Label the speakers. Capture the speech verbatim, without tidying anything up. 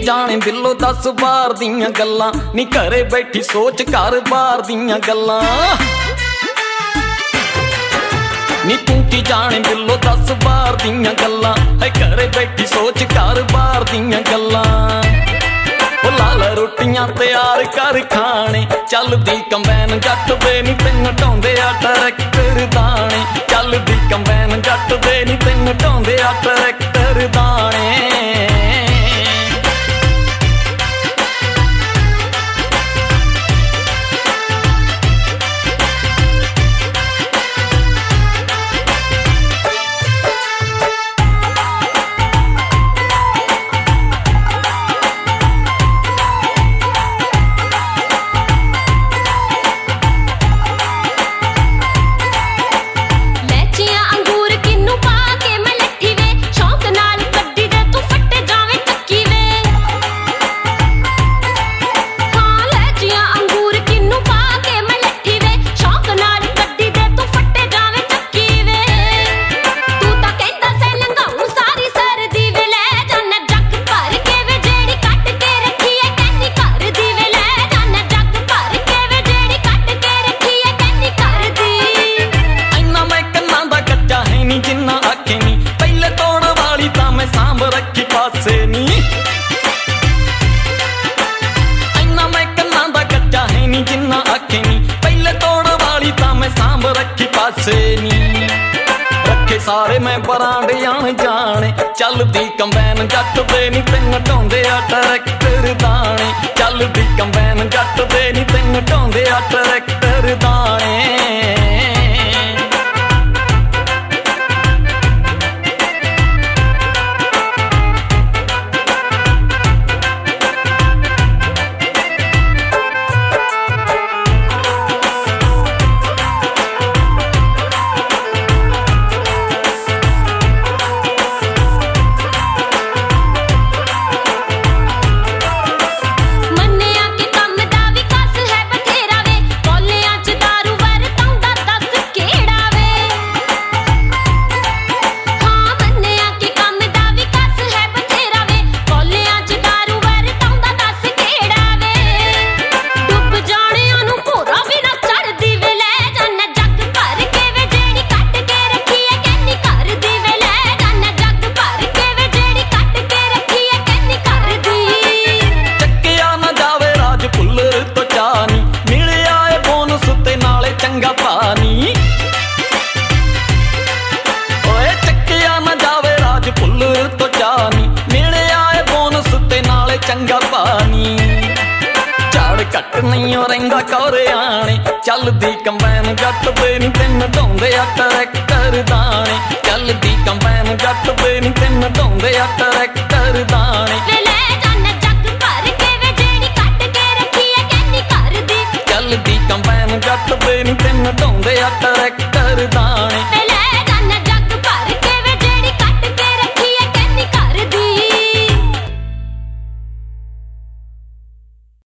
Speaker 1: जाने दिलों दस बार दियां गल्लां नी घरे बैठी सोच घर बार दियां गल्लां नी तू की जाने दिलों दस बार दियां गल्लां है घरे बैठी सोच घर बार दियां गल्लां लाल रोटियां तैयार कर खाने चलदी कंबैन जट दे नी तेन ढाउंदे आ ट्रैक्टर दाने चलदी कंबैन जट दे नी तेन ढाउंदे आ ट्रैक्टर दाने रखे सारे मैं बरांडियां जाने चलदी कंबैन जट दे नी तेन ढाउंदे आ ट्रैक्टर दाने चलदी कंबैन जट दे नी तेन ढाउंदे आ ट्रैक्टर दाने नहीं रहिंदा कौरियाने चलदी कंबैन जट दे नी तेन ढाउंदे आ ट्रैक्टर दाने चलदी कंबैन जट दे नी तेन ढाउंदे आ